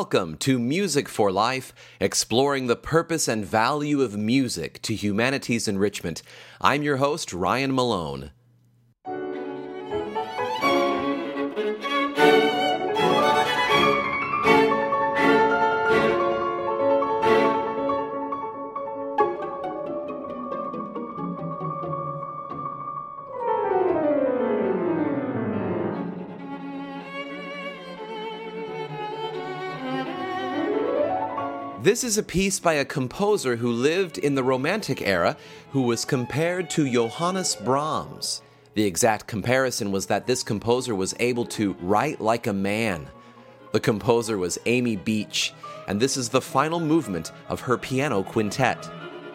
Welcome to Music for Life, exploring the purpose and value of music to humanity's enrichment. I'm your host, Ryan Malone. This is a piece by a composer who lived in the Romantic era who was compared to Johannes Brahms. The exact comparison was that this composer was able to write like a man. The composer was Amy Beach, and this is the final movement of her piano quintet.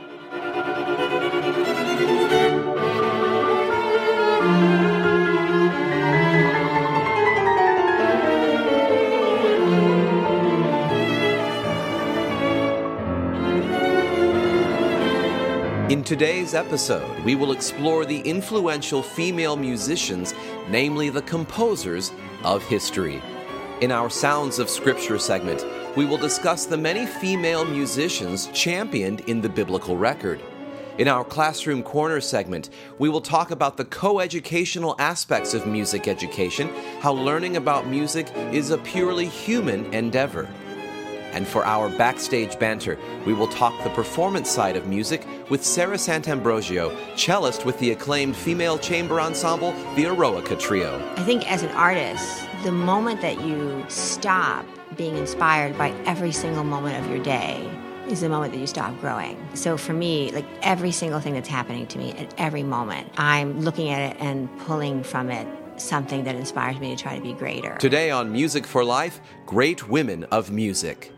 In today's episode, we will explore the influential female musicians, namely the composers of history. In our Sounds of Scripture segment, we will discuss the many female musicians championed in the biblical record. In our Classroom Corner segment, we will talk about the co-educational aspects of music education, how learning about music is a purely human endeavor. And for our backstage banter, we will talk the performance side of music with Sarah Sant'Ambrogio, cellist with the acclaimed female chamber ensemble, the Eroica Trio. I think as an artist, the moment that you stop being inspired by every single moment of your day is the moment that you stop growing. So for me, like every single thing that's happening to me at every moment, I'm looking at it and pulling from it something that inspires me to try to be greater. Today on Music for Life, Great Women of Music.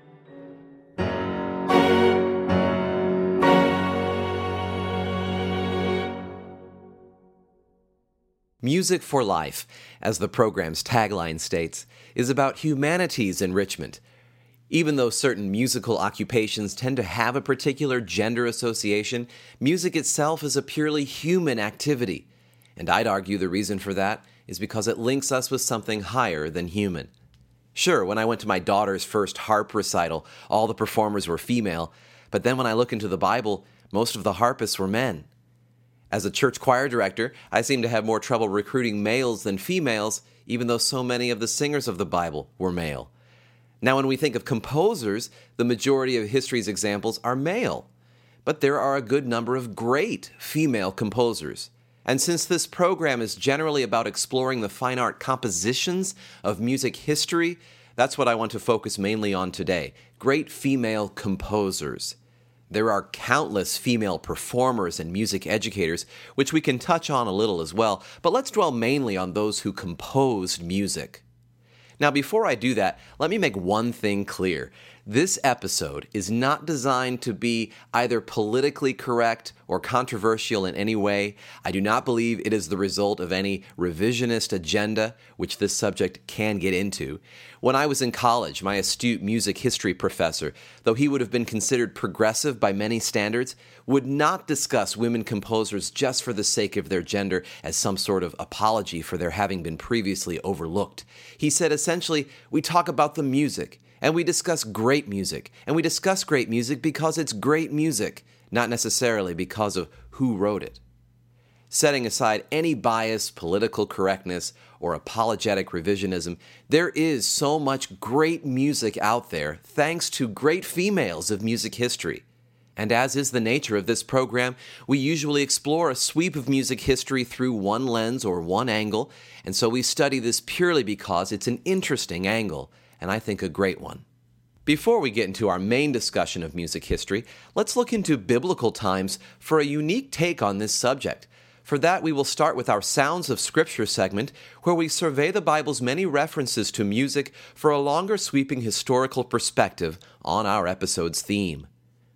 Music for Life, as the program's tagline states, is about humanity's enrichment. Even though certain musical occupations tend to have a particular gender association, music itself is a purely human activity. And I'd argue the reason for that is because it links us with something higher than human. Sure, when I went to my daughter's first harp recital, all the performers were female, but then when I look into the Bible, most of the harpists were men. As a church choir director, I seem to have more trouble recruiting males than females, even though so many of the singers of the Bible were male. Now, when we think of composers, the majority of history's examples are male. But there are a good number of great female composers. And since this program is generally about exploring the fine art compositions of music history, that's what I want to focus mainly on today: great female composers. There are countless female performers and music educators, which we can touch on a little as well, but let's dwell mainly on those who composed music. Now, before I do that, let me make one thing clear. This episode is not designed to be either politically correct or controversial in any way. I do not believe it is the result of any revisionist agenda, which this subject can get into. When I was in college, my astute music history professor, though he would have been considered progressive by many standards, would not discuss women composers just for the sake of their gender as some sort of apology for their having been previously overlooked. He said essentially, we talk about the music, and we discuss great music, and we discuss great music because it's great music, not necessarily because of who wrote it. Setting aside any bias, political correctness, or apologetic revisionism, there is so much great music out there thanks to great females of music history. And as is the nature of this program, we usually explore a sweep of music history through one lens or one angle, and so we study this purely because it's an interesting angle, and I think a great one. Before we get into our main discussion of music history, let's look into biblical times for a unique take on this subject. For that, we will start with our Sounds of Scripture segment, where we survey the Bible's many references to music for a longer sweeping historical perspective on our episode's theme.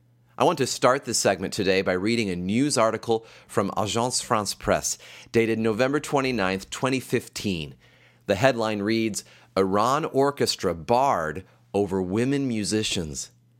I want to start this segment today by reading a news article from Agence France-Presse, dated November 29, 2015. The headline reads, "Iran Orchestra Barred Over Women Musicians."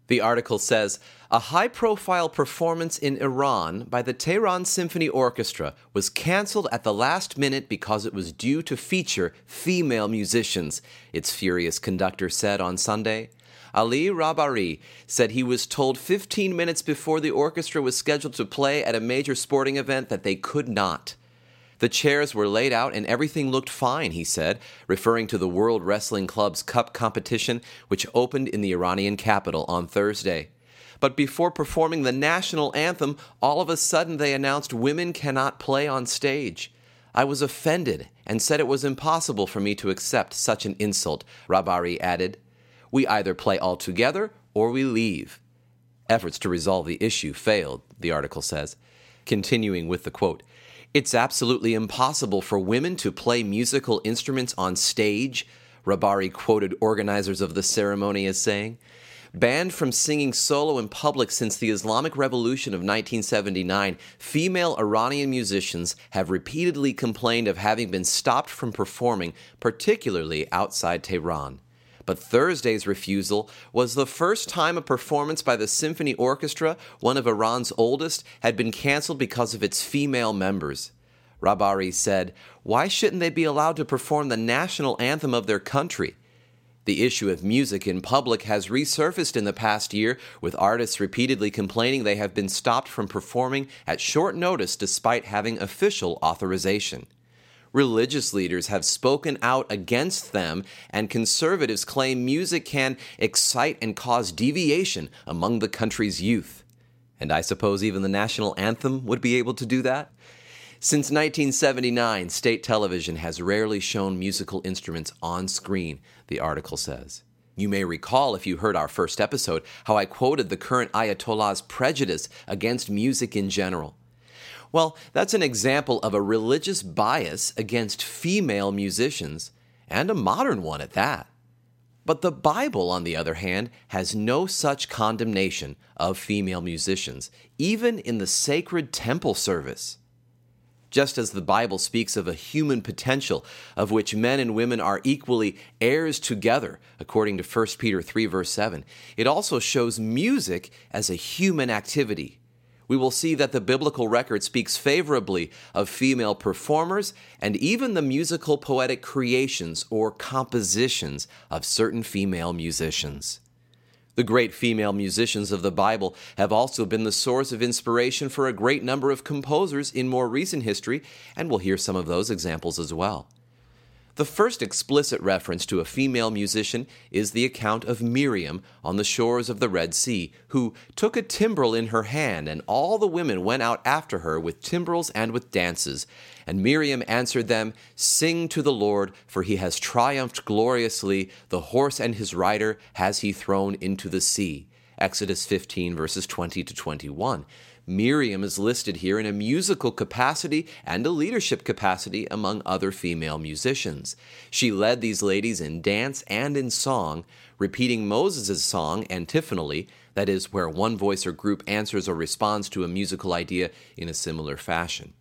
The article says, a high-profile performance in Iran by the Tehran Symphony Orchestra was canceled at the last minute because it was due to feature female musicians, its furious conductor said on Sunday. Ali Rabari said he was told 15 minutes before the orchestra was scheduled to play at a major sporting event that they could not. The chairs were laid out and everything looked fine, he said, referring to the World Wrestling Club's Cup competition, which opened in the Iranian capital on Thursday. But before performing the national anthem, all of a sudden they announced women cannot play on stage. I was offended and said it was impossible for me to accept such an insult, Rabari added. We either play all together or we leave. Efforts to resolve the issue failed, the article says. Continuing with the quote, it's absolutely impossible for women to play musical instruments on stage, Rabari quoted organizers of the ceremony as saying. Banned from singing solo in public since the Islamic Revolution of 1979, female Iranian musicians have repeatedly complained of having been stopped from performing, particularly outside Tehran. But Thursday's refusal was the first time a performance by the Symphony Orchestra, one of Iran's oldest, had been canceled because of its female members. Rabari said, why shouldn't they be allowed to perform the national anthem of their country? The issue of music in public has resurfaced in the past year, with artists repeatedly complaining they have been stopped from performing at short notice despite having official authorization. Religious leaders have spoken out against them, and conservatives claim music can excite and cause deviation among the country's youth. And I suppose even the national anthem would be able to do that? Since 1979, state television has rarely shown musical instruments on screen, the article says. You may recall, if you heard our first episode, how I quoted the current Ayatollah's prejudice against music in general. Well, that's an example of a religious bias against female musicians, and a modern one at that. But the Bible, on the other hand, has no such condemnation of female musicians, even in the sacred temple service. Just as the Bible speaks of a human potential of which men and women are equally heirs together, according to 1 Peter 3, verse 7, it also shows music as a human activity. We will see that the biblical record speaks favorably of female performers and even the musical poetic creations or compositions of certain female musicians. The great female musicians of the Bible have also been the source of inspiration for a great number of composers in more recent history, and we'll hear some of those examples as well. The first explicit reference to a female musician is the account of Miriam on the shores of the Red Sea, who took a timbrel in her hand, and all the women went out after her with timbrels and with dances. And Miriam answered them, Sing to the Lord, for he has triumphed gloriously. The horse and his rider has he thrown into the sea. Exodus 15, verses 20 to 21. Miriam is listed here in a musical capacity and a leadership capacity among other female musicians. She led these ladies in dance and in song, repeating Moses' song antiphonally, that is, where one voice or group answers or responds to a musical idea in a similar fashion.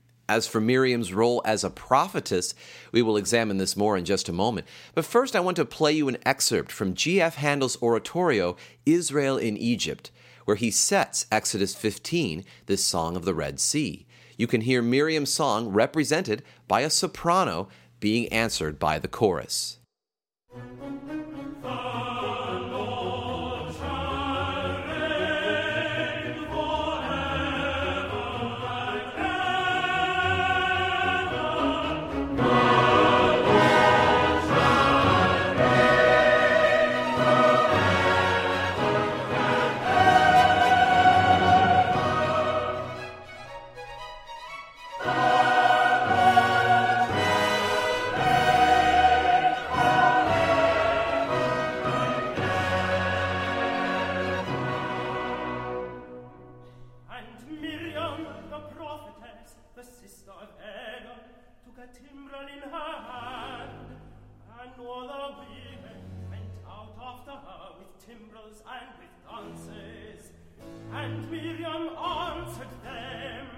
As for Miriam's role as a prophetess, we will examine this more in just a moment. But first, I want to play you an excerpt from G.F. Handel's oratorio, Israel in Egypt, where he sets Exodus 15, this song of the Red Sea. You can hear Miriam's song represented by a soprano being answered by the chorus. And Miriam answered them,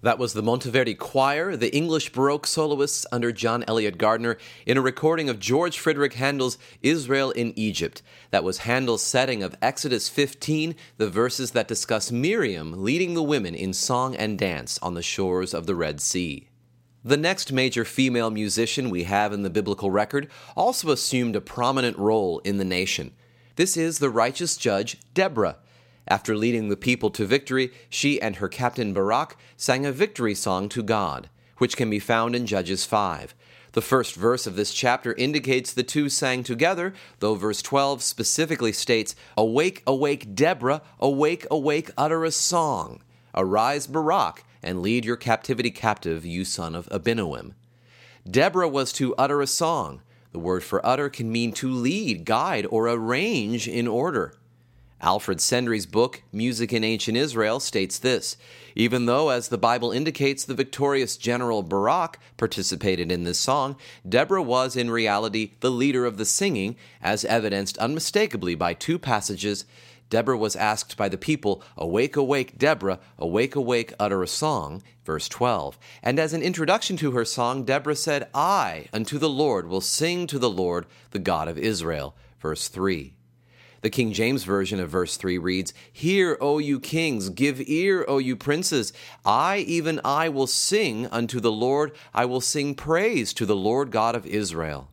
That was the Monteverdi Choir, the English Baroque soloists under John Eliot Gardiner, in a recording of George Friedrich Handel's Israel in Egypt. That was Handel's setting of Exodus 15, the verses that discuss Miriam leading the women in song and dance on the shores of the Red Sea. The next major female musician we have in the biblical record also assumed a prominent role in the nation. This is the righteous judge Deborah. After leading the people to victory, she and her captain Barak sang a victory song to God, which can be found in Judges 5. The first verse of this chapter indicates the two sang together, though verse 12 specifically states, "Awake, awake, Deborah, awake, awake, utter a song. Arise, Barak, and lead your captivity captive, you son of Abinoam." Deborah was to utter a song. The word for utter can mean to lead, guide, or arrange in order. Alfred Sendry's book, Music in Ancient Israel, states this: even though, as the Bible indicates, the victorious general Barak participated in this song, Deborah was in reality the leader of the singing, as evidenced unmistakably by two passages. Deborah was asked by the people, "Awake, awake, Deborah, awake, awake, utter a song," verse 12. And as an introduction to her song, Deborah said, "I unto the Lord will sing to the Lord, the God of Israel," verse 3. The King James Version of verse 3 reads, "Hear, O you kings, give ear, O you princes. I, even I, will sing unto the Lord. I will sing praise to the Lord God of Israel."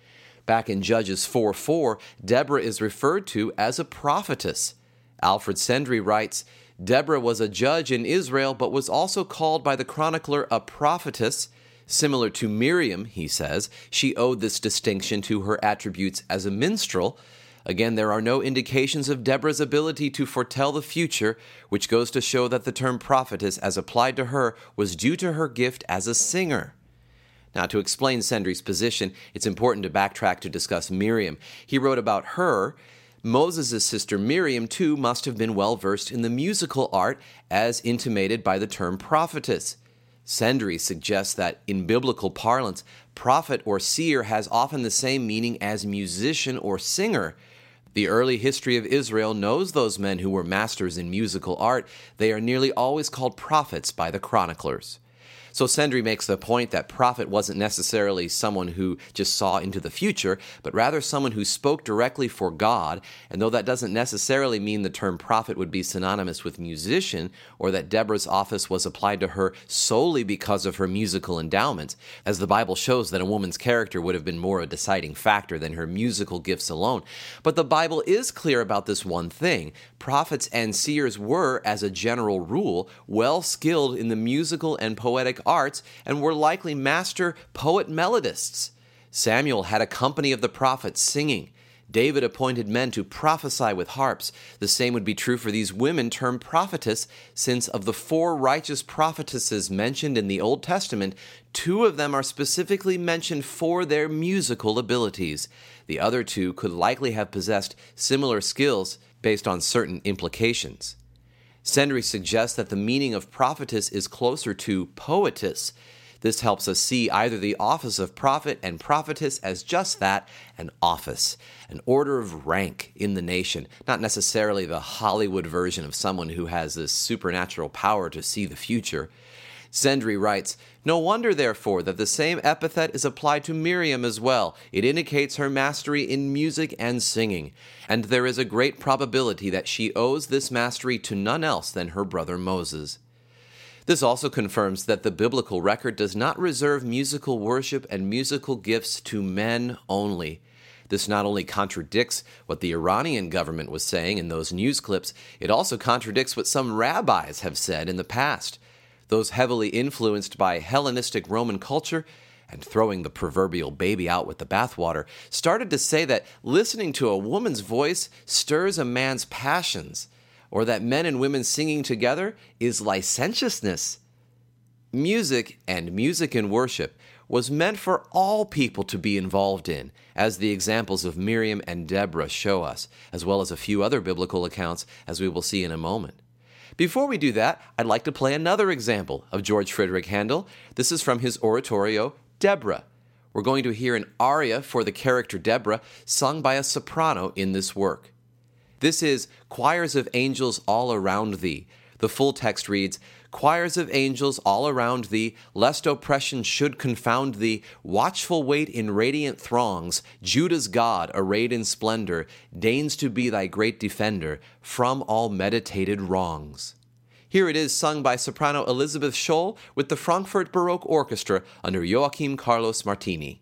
Back in Judges 4:4, Deborah is referred to as a prophetess. Alfred Sendry writes, "Deborah was a judge in Israel, but was also called by the chronicler a prophetess. Similar to Miriam," he says, she owed this distinction to her attributes as a minstrel. Again, there are no indications of Deborah's ability to foretell the future, which goes to show that the term prophetess, as applied to her, was due to her gift as a singer. Now, to explain Sendry's position, it's important to backtrack to discuss Miriam. He wrote about her. Moses' sister Miriam, too, must have been well-versed in the musical art, as intimated by the term prophetess. Sendry suggests that, in biblical parlance, prophet or seer has often the same meaning as musician or singer. The early history of Israel knows those men who were masters in musical art. They are nearly always called prophets by the chroniclers. So Sendry makes the point that prophet wasn't necessarily someone who just saw into the future, but rather someone who spoke directly for God, and though that doesn't necessarily mean the term prophet would be synonymous with musician, or that Deborah's office was applied to her solely because of her musical endowments, as the Bible shows that a woman's character would have been more a deciding factor than her musical gifts alone. But the Bible is clear about this one thing. Prophets and seers were, as a general rule, well skilled in the musical and poetic arts, and were likely master poet-melodists. Samuel had a company of the prophets singing. David appointed men to prophesy with harps. The same would be true for these women termed prophetess, since of the 4 righteous prophetesses mentioned in the Old Testament, 2 of them are specifically mentioned for their musical abilities. The other 2 could likely have possessed similar skills based on certain implications. Sendry suggests that the meaning of prophetess is closer to poetess. This helps us see either the office of prophet and prophetess as just that, an office, an order of rank in the nation, not necessarily the Hollywood version of someone who has this supernatural power to see the future. Sendry writes, "No wonder, therefore, that the same epithet is applied to Miriam as well. It indicates her mastery in music and singing, and there is a great probability that she owes this mastery to none else than her brother Moses." This also confirms that the biblical record does not reserve musical worship and musical gifts to men only. This not only contradicts what the Iranian government was saying in those news clips, it also contradicts what some rabbis have said in the past. Those heavily influenced by Hellenistic Roman culture, and throwing the proverbial baby out with the bathwater, started to say that listening to a woman's voice stirs a man's passions, or that men and women singing together is licentiousness. Music, and music in worship, was meant for all people to be involved in, as the examples of Miriam and Deborah show us, as well as a few other biblical accounts, as we will see in a moment. Before we do that, I'd like to play another example of George Friedrich Handel. This is from his oratorio, Deborah. We're going to hear an aria for the character Deborah, sung by a soprano in this work. This is Choirs of Angels All Around Thee. The full text reads, Choirs of angels all around thee, lest oppression should confound thee, watchful wait in radiant throngs, Judah's God, arrayed in splendor, deigns to be thy great defender from all meditated wrongs. Here it is sung by soprano Elizabeth Scholl with the Frankfurt Baroque Orchestra under Joachim Carlos Martini.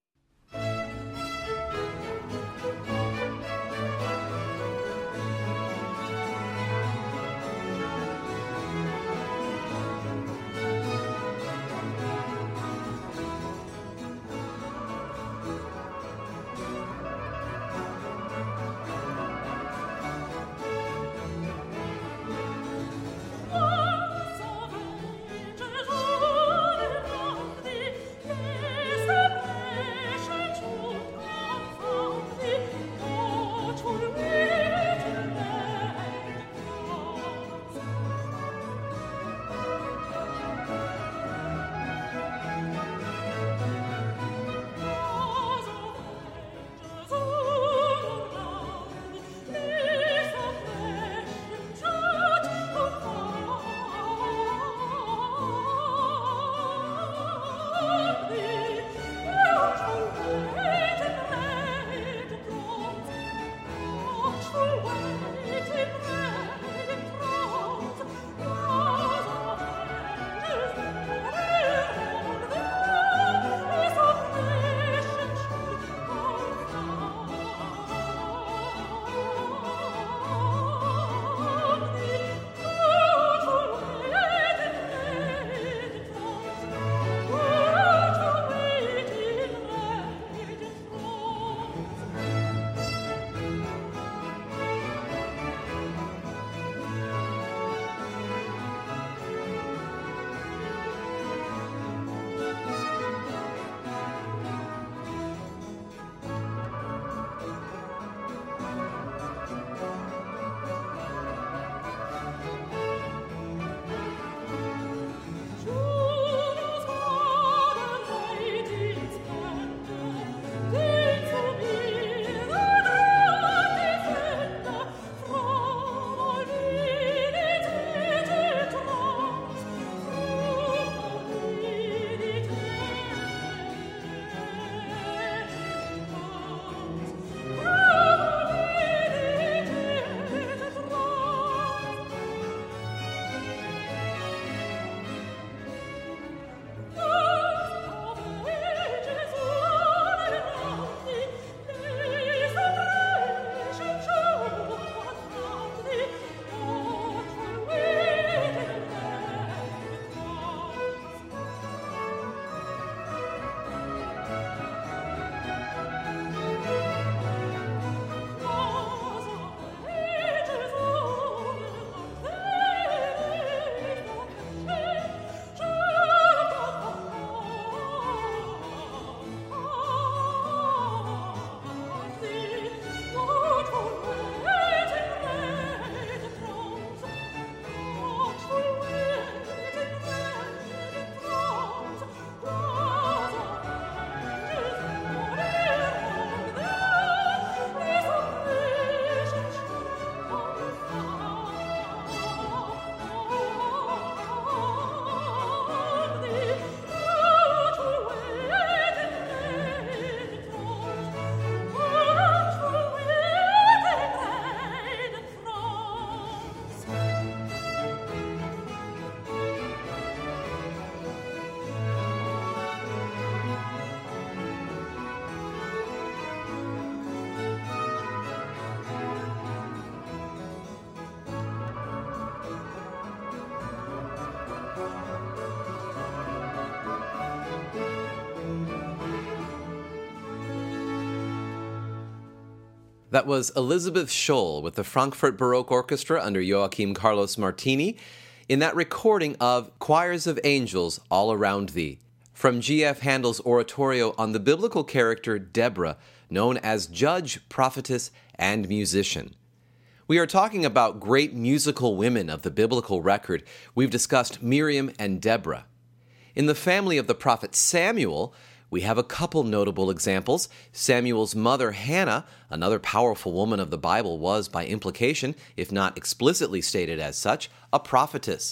That was Elizabeth Scholl with the Frankfurt Baroque Orchestra under Joachim Carlos Martini in that recording of Choirs of Angels All Around Thee from G.F. Handel's oratorio on the biblical character Deborah, known as judge, prophetess, and musician. We are talking about great musical women of the biblical record. We've discussed Miriam and Deborah. In the family of the prophet Samuel, we have a couple notable examples. Samuel's mother, Hannah, another powerful woman of the Bible, was, by implication, if not explicitly stated as such, a prophetess.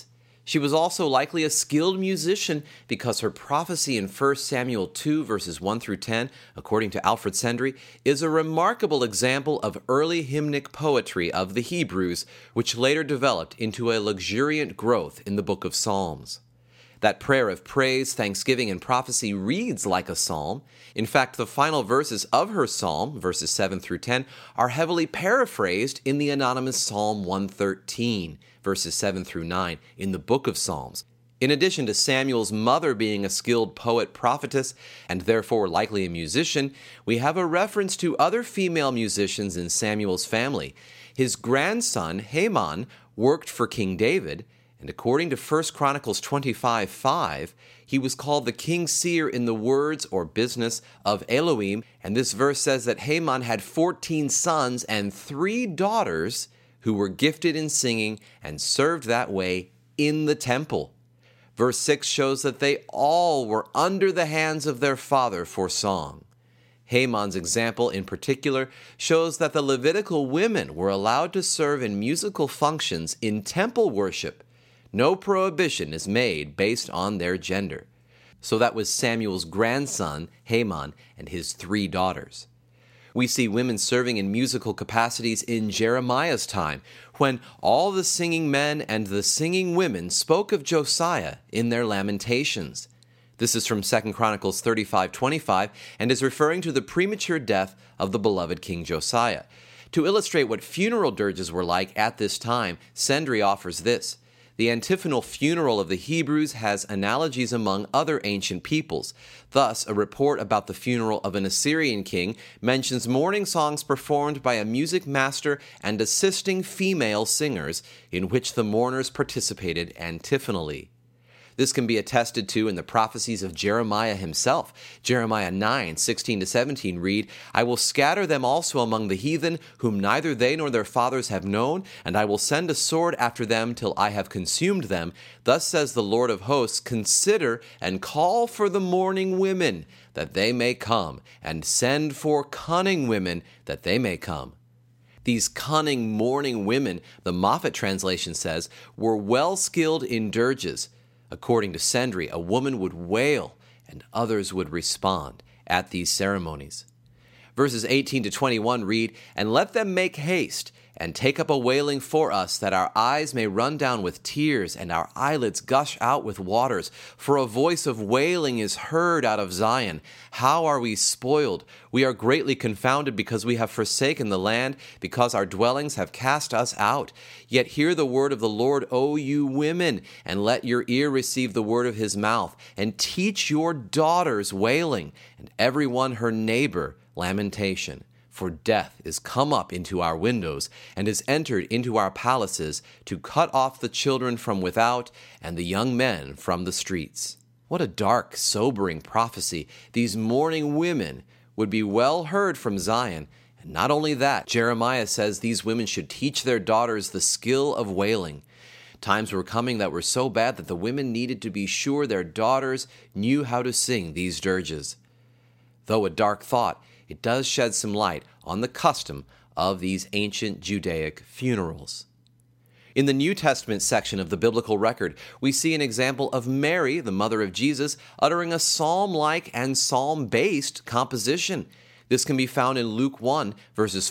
She was also likely a skilled musician because her prophecy in 1 Samuel 2 verses 1 through 10, according to Alfred Sendry, is a remarkable example of early hymnic poetry of the Hebrews, which later developed into a luxuriant growth in the book of Psalms. That prayer of praise, thanksgiving, and prophecy reads like a psalm. In fact, the final verses of her psalm, verses 7 through 10, are heavily paraphrased in the anonymous Psalm 113, verses 7 through 9, in the book of Psalms. In addition to Samuel's mother being a skilled poet-prophetess, and therefore likely a musician, we have a reference to other female musicians in Samuel's family. His grandson, Haman, worked for King David, and according to 1 Chronicles 25:5, he was called the king's seer in the words or business of Elohim, and this verse says that Haman had 14 sons and 3 daughters who were gifted in singing and served that way in the temple. Verse 6 shows that they all were under the hands of their father for song. Haman's example in particular shows that the Levitical women were allowed to serve in musical functions in temple worship. No prohibition is made based on their gender. So that was Samuel's grandson, Haman, and his 3 daughters. We see women serving in musical capacities in Jeremiah's time, when all the singing men and the singing women spoke of Josiah in their lamentations. This is from 2 Chronicles 35:25 and is referring to the premature death of the beloved King Josiah. To illustrate what funeral dirges were like at this time, Sendry offers this. The antiphonal funeral of the Hebrews has analogies among other ancient peoples. Thus, a report about the funeral of an Assyrian king mentions mourning songs performed by a music master and assisting female singers, in which the mourners participated antiphonally. This can be attested to in the prophecies of Jeremiah himself. Jeremiah 9:16-17 read, I will scatter them also among the heathen, whom neither they nor their fathers have known, and I will send a sword after them till I have consumed them. Thus says the Lord of hosts, consider and call for the mourning women, that they may come, and send for cunning women, that they may come. These cunning mourning women, the Moffat translation says, were well skilled in dirges. According to Sendry, a woman would wail and others would respond at these ceremonies. Verses 18-21 read, And let them make haste and take up a wailing for us, that our eyes may run down with tears and our eyelids gush out with waters. For a voice of wailing is heard out of Zion. How are we spoiled? We are greatly confounded because we have forsaken the land, because our dwellings have cast us out. Yet hear the word of the Lord, O you women, and let your ear receive the word of his mouth, and teach your daughters wailing, and every one her neighbor lamentation. For death is come up into our windows, and is entered into our palaces, to cut off the children from without, and the young men from the streets. What a dark, sobering prophecy. These mourning women would be well heard from Zion. And not only that, Jeremiah says these women should teach their daughters the skill of wailing. Times were coming that were so bad that the women needed to be sure their daughters knew how to sing these dirges. Though a dark thought, it does shed some light on the custom of these ancient Judaic funerals. In the New Testament section of the biblical record, we see an example of Mary, the mother of Jesus, uttering a psalm-like and psalm-based composition. This can be found in Luke 1, verses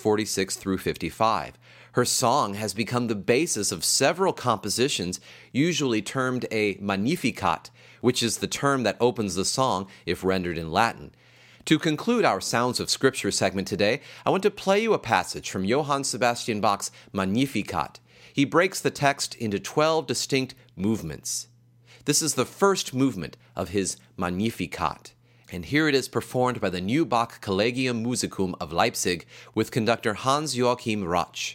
46-55. Her song has become the basis of several compositions, usually termed a Magnificat, which is the term that opens the song if rendered in Latin. To conclude our Sounds of Scripture segment today, I want to play you a passage from Johann Sebastian Bach's Magnificat. He breaks the text into 12 distinct movements. This is the first movement of his Magnificat, and here it is performed by the New Bach Collegium Musicum of Leipzig with conductor Hans Joachim Rotsch.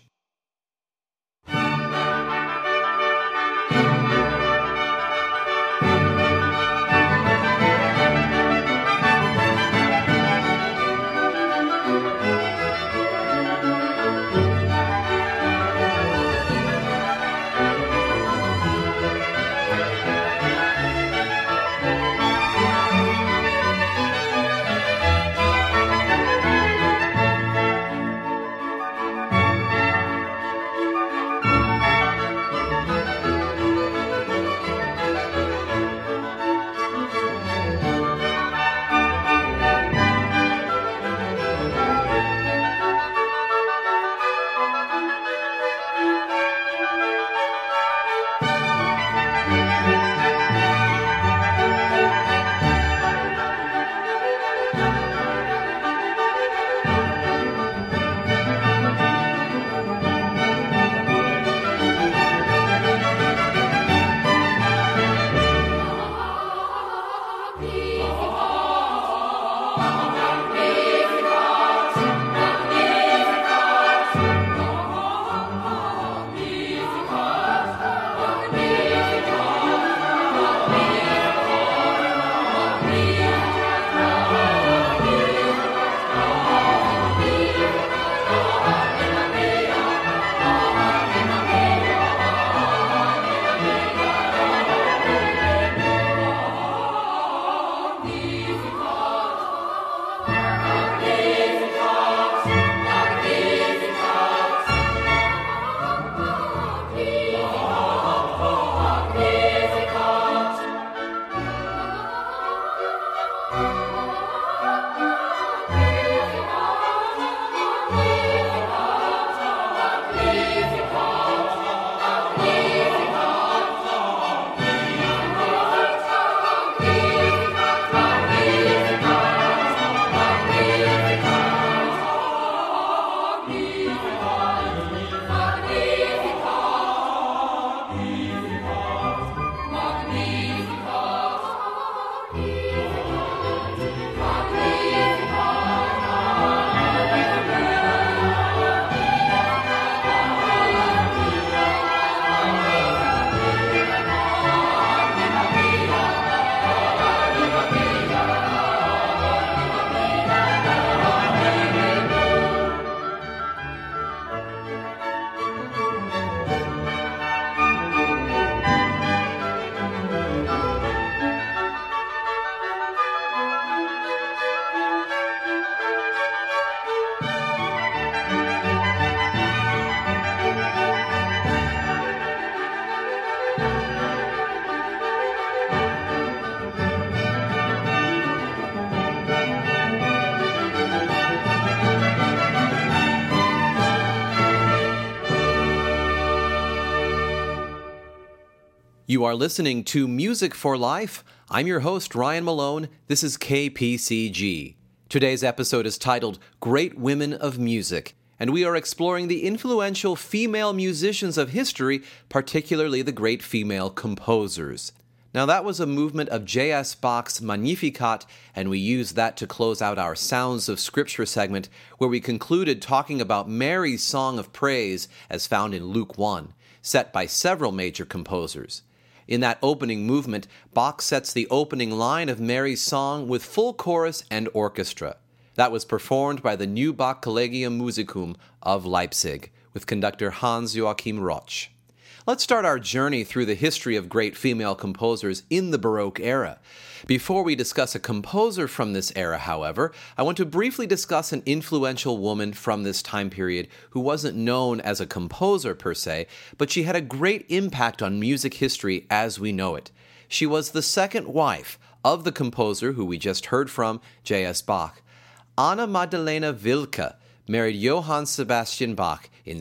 You are listening to Music for Life. I'm your host, Ryan Malone. This is KPCG. Today's episode is titled Great Women of Music, and we are exploring the influential female musicians of history, particularly the great female composers. Now, that was a movement of J.S. Bach's Magnificat, and we used that to close out our Sounds of Scripture segment, where we concluded talking about Mary's Song of Praise, as found in Luke 1, set by several major composers. In that opening movement, Bach sets the opening line of Mary's song with full chorus and orchestra. That was performed by the New Bach Collegium Musicum of Leipzig, with conductor Hans Joachim Roch. Let's start our journey through the history of great female composers in the Baroque era. Before we discuss a composer from this era, however, I want to briefly discuss an influential woman from this time period who wasn't known as a composer per se, but she had a great impact on music history as we know it. She was the second wife of the composer who we just heard from, J.S. Bach. Anna Magdalena Wilcke married Johann Sebastian Bach in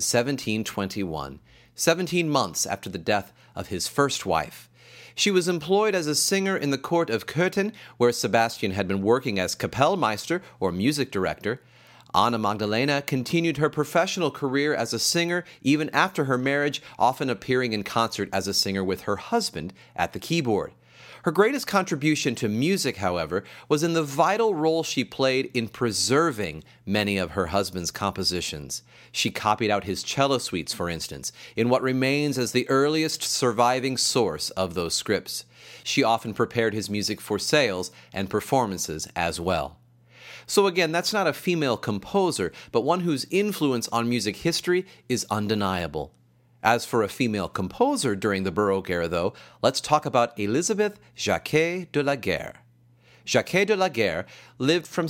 1721. 17 months after the death of his first wife. She was employed as a singer in the court of Köthen, where Sebastian had been working as Kapellmeister, or music director. Anna Magdalena continued her professional career as a singer even after her marriage, often appearing in concert as a singer with her husband at the keyboard. Her greatest contribution to music, however, was in the vital role she played in preserving many of her husband's compositions. She copied out his cello suites, for instance, in what remains as the earliest surviving source of those scripts. She often prepared his music for sales and performances as well. So again, that's not a female composer, but one whose influence on music history is undeniable. As for a female composer during the Baroque era, though, let's talk about Elisabeth Jacquet de la Guerre. Jacquet de la Guerre lived from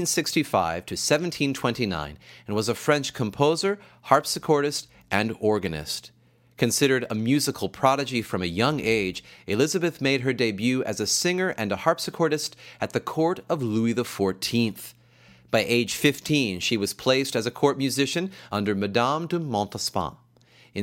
1665 to 1729 and was a French composer, harpsichordist, and organist. Considered a musical prodigy from a young age, Elizabeth made her debut as a singer and a harpsichordist at the court of Louis XIV. By age 15, she was placed as a court musician under Madame de Montespan. In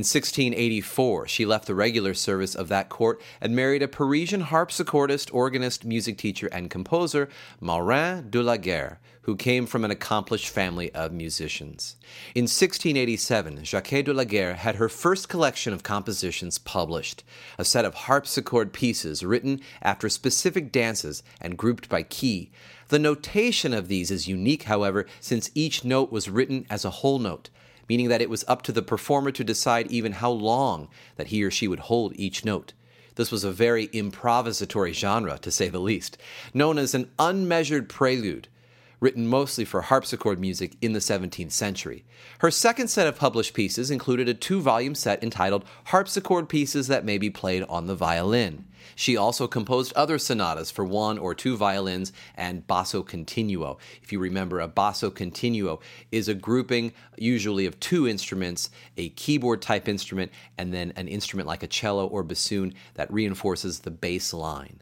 1684, she left the regular service of that court and married a Parisian harpsichordist, organist, music teacher, and composer, Maurin de la Guerre, who came from an accomplished family of musicians. In 1687, Jacquet de la Guerre had her first collection of compositions published, a set of harpsichord pieces written after specific dances and grouped by key. The notation of these is unique, however, since each note was written as a whole note, meaning that it was up to the performer to decide even how long that he or she would hold each note. This was a very improvisatory genre, to say the least, known as an unmeasured prelude, written mostly for harpsichord music in the 17th century. Her second set of published pieces included a 2-volume set entitled Harpsichord Pieces That May Be Played on the Violin. She also composed other sonatas for 1 or 2 violins and basso continuo. If you remember, a basso continuo is a grouping usually of 2 instruments, a keyboard-type instrument, and then an instrument like a cello or bassoon that reinforces the bass line.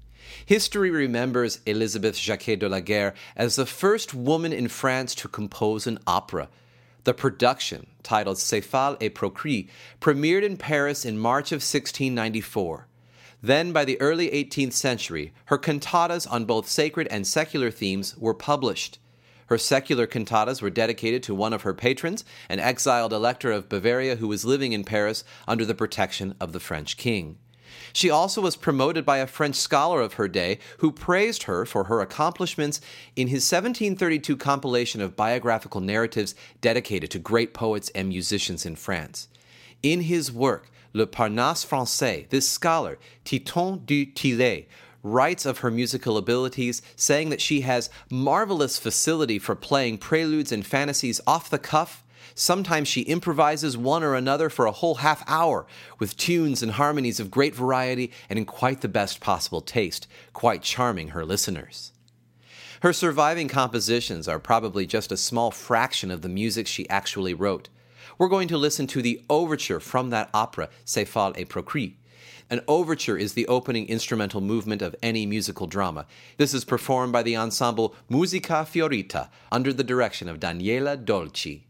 History remembers Elisabeth Jacquet de la Guerre as the first woman in France to compose an opera. The production, titled Céphale et Procris, premiered in Paris in March of 1694. Then, by the early 18th century, her cantatas on both sacred and secular themes were published. Her secular cantatas were dedicated to one of her patrons, an exiled elector of Bavaria who was living in Paris under the protection of the French king. She also was promoted by a French scholar of her day who praised her for her accomplishments in his 1732 compilation of biographical narratives dedicated to great poets and musicians in France. In his work, Le Parnasse Français, this scholar, Titon du Tillet, writes of her musical abilities, saying that she has marvelous facility for playing preludes and fantasies off the cuff. Sometimes she improvises one or another for a whole half hour, with tunes and harmonies of great variety and in quite the best possible taste, quite charming her listeners. Her surviving compositions are probably just a small fraction of the music she actually wrote. We're going to listen to the overture from that opera, Céphale et Procris. An overture is the opening instrumental movement of any musical drama. This is performed by the ensemble Musica Fiorita under the direction of Daniela Dolci.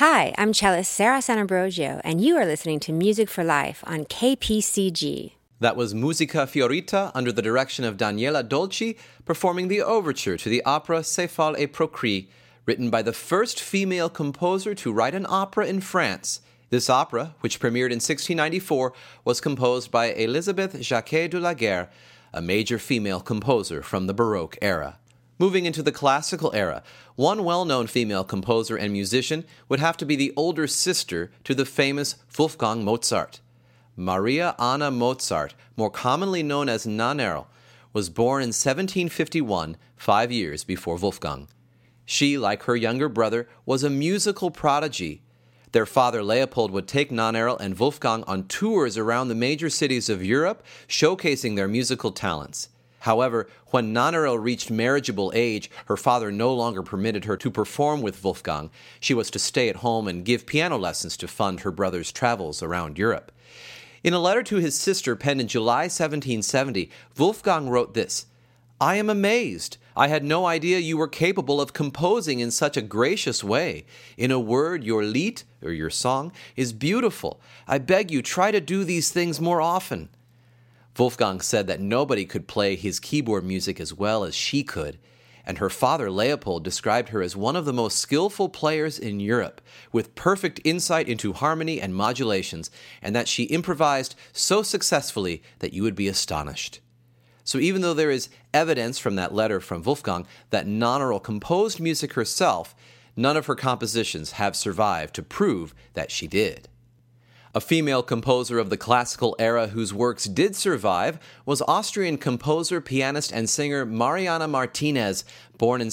Hi, I'm cellist Sarah Sanambrogio, and you are listening to Music for Life on KPCG. That was Musica Fiorita under the direction of Daniela Dolci, performing the overture to the opera Céphale et Procris, written by the first female composer to write an opera in France. This opera, which premiered in 1694, was composed by Elisabeth Jacquet de la Guerre, a major female composer from the Baroque era. Moving into the classical era, one well-known female composer and musician would have to be the older sister to the famous Wolfgang Mozart. Maria Anna Mozart, more commonly known as Nannerl, was born in 1751, 5 years before Wolfgang. She, like her younger brother, was a musical prodigy. Their father Leopold would take Nannerl and Wolfgang on tours around the major cities of Europe, showcasing their musical talents. However, when Nannerl reached marriageable age, her father no longer permitted her to perform with Wolfgang. She was to stay at home and give piano lessons to fund her brother's travels around Europe. In a letter to his sister penned in July 1770, Wolfgang wrote this: "I am amazed. I had no idea you were capable of composing in such a gracious way. In a word, your Lied, or your song, is beautiful. I beg you, try to do these things more often." Wolfgang said that nobody could play his keyboard music as well as she could, and her father Leopold described her as one of the most skillful players in Europe, with perfect insight into harmony and modulations, and that she improvised so successfully that you would be astonished. So even though there is evidence from that letter from Wolfgang that Nannerl composed music herself, none of her compositions have survived to prove that she did. A female composer of the classical era whose works did survive was Austrian composer, pianist, and singer Mariana Martinez, born in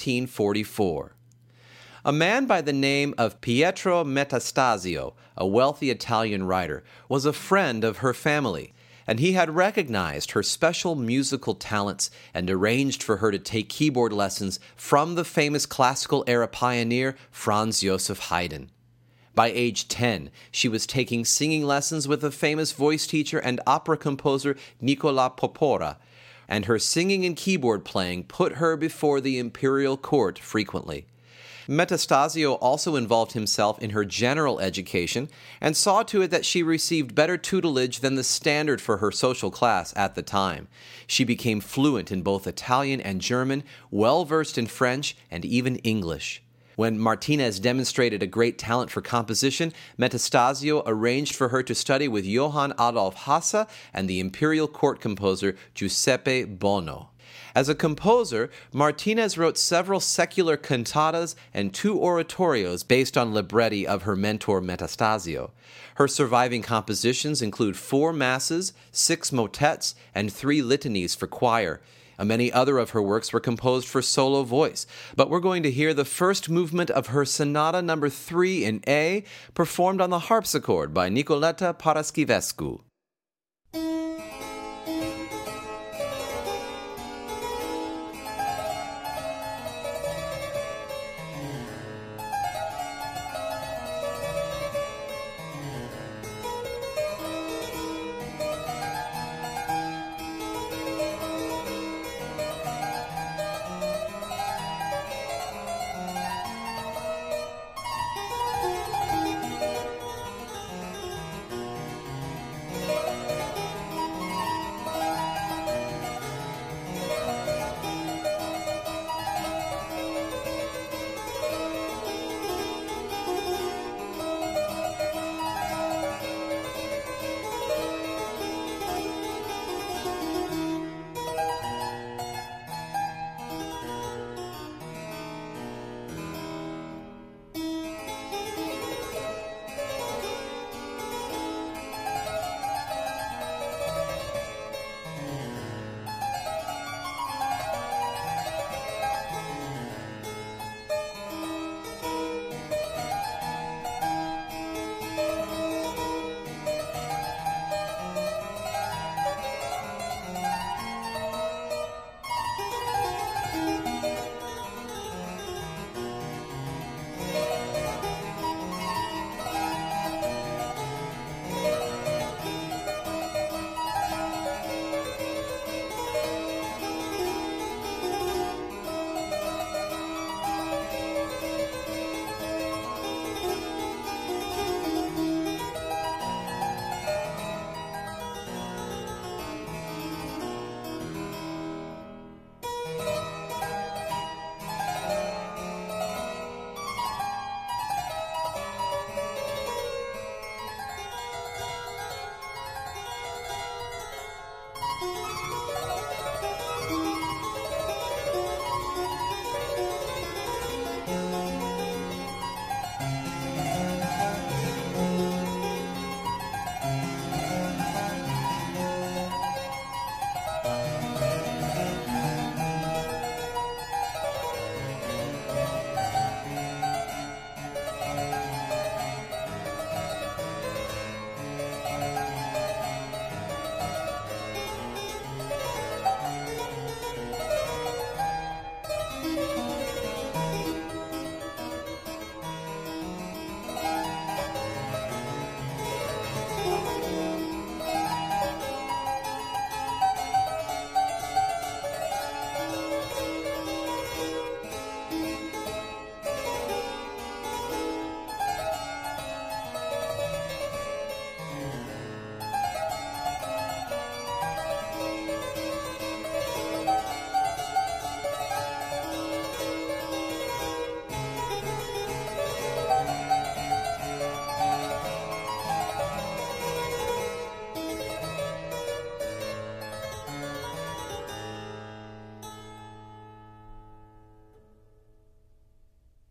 1744. A man by the name of Pietro Metastasio, a wealthy Italian writer, was a friend of her family, and he had recognized her special musical talents and arranged for her to take keyboard lessons from the famous classical era pioneer Franz Joseph Haydn. By age 10, she was taking singing lessons with the famous voice teacher and opera composer Nicola Porpora, and her singing and keyboard playing put her before the imperial court frequently. Metastasio also involved himself in her general education and saw to it that she received better tutelage than the standard for her social class at the time. She became fluent in both Italian and German, well-versed in French, and even English. When Martinez demonstrated a great talent for composition, Metastasio arranged for her to study with Johann Adolf Hasse and the imperial court composer Giuseppe Bono. As a composer, Martinez wrote several secular cantatas and 2 oratorios based on libretti of her mentor Metastasio. Her surviving compositions include 4 masses, 6 motets, and 3 litanies for choir. Many other of her works were composed for solo voice, but we're going to hear the first movement of her Sonata No. 3 in A, performed on the harpsichord by Nicoletta Paraschivescu.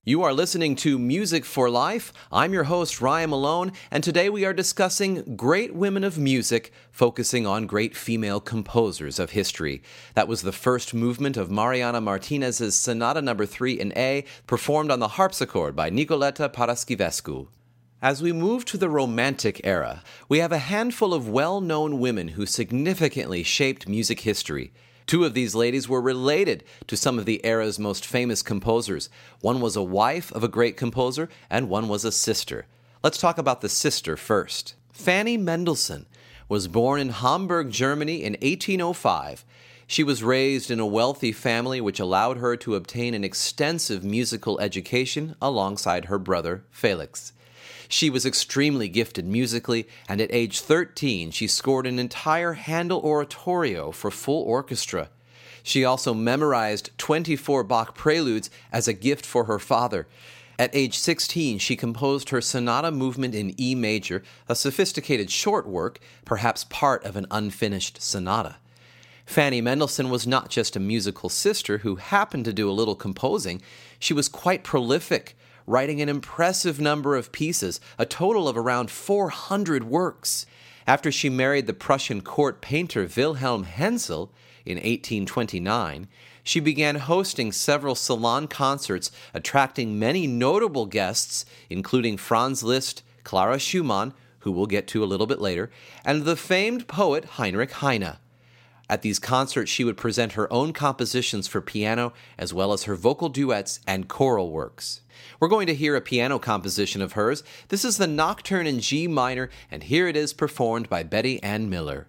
You are listening to Music for Life. I'm your host, Ryan Malone, and today we are discussing great women of music, focusing on great female composers of history. That was the first movement of Mariana Martinez's Sonata No. 3 in A, performed on the harpsichord by Nicoleta Paraschivescu. As we move to the Romantic era, we have a handful of well-known women who significantly shaped music history. Two of these ladies were related to some of the era's most famous composers. One was a wife of a great composer, and one was a sister. Let's talk about the sister first. Fanny Mendelssohn was born in Hamburg, Germany in 1805. She was raised in a wealthy family which allowed her to obtain an extensive musical education alongside her brother, Felix. She was extremely gifted musically, and at age 13 she scored an entire Handel oratorio for full orchestra. She also memorized 24 Bach preludes as a gift for her father. At age 16 she composed her sonata movement in E major, a sophisticated short work, perhaps part of an unfinished sonata. Fanny Mendelssohn was not just a musical sister who happened to do a little composing. She was quite prolific, writing an impressive number of pieces, a total of around 400 works. After she married the Prussian court painter Wilhelm Hensel in 1829, she began hosting several salon concerts, attracting many notable guests, including Franz Liszt, Clara Schumann, who we'll get to a little bit later, and the famed poet Heinrich Heine. At these concerts, she would present her own compositions for piano, as well as her vocal duets and choral works. We're going to hear a piano composition of hers. This is the Nocturne in G minor, and here it is performed by Betty Ann Miller.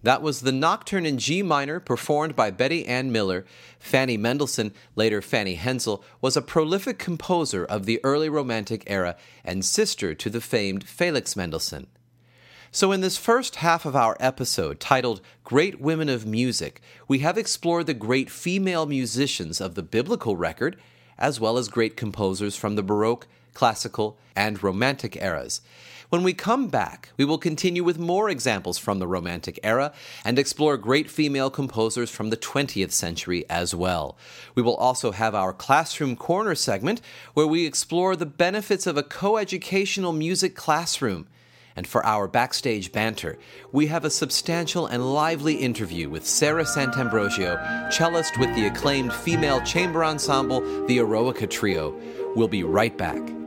That was the Nocturne in G minor performed by Betty Ann Miller. Fanny Mendelssohn, later Fanny Hensel, was a prolific composer of the early Romantic era and sister to the famed Felix Mendelssohn. So in this first half of our episode, titled Great Women of Music, we have explored the great female musicians of the biblical record, as well as great composers from the Baroque, Classical, and Romantic eras. When we come back, we will continue with more examples from the Romantic era and explore great female composers from the 20th century as well. We will also have our Classroom Corner segment, where we explore the benefits of a coeducational music classroom. And for our backstage banter, we have a substantial and lively interview with Sarah Sant'Ambrogio, cellist with the acclaimed female chamber ensemble, the Eroica Trio. We'll be right back.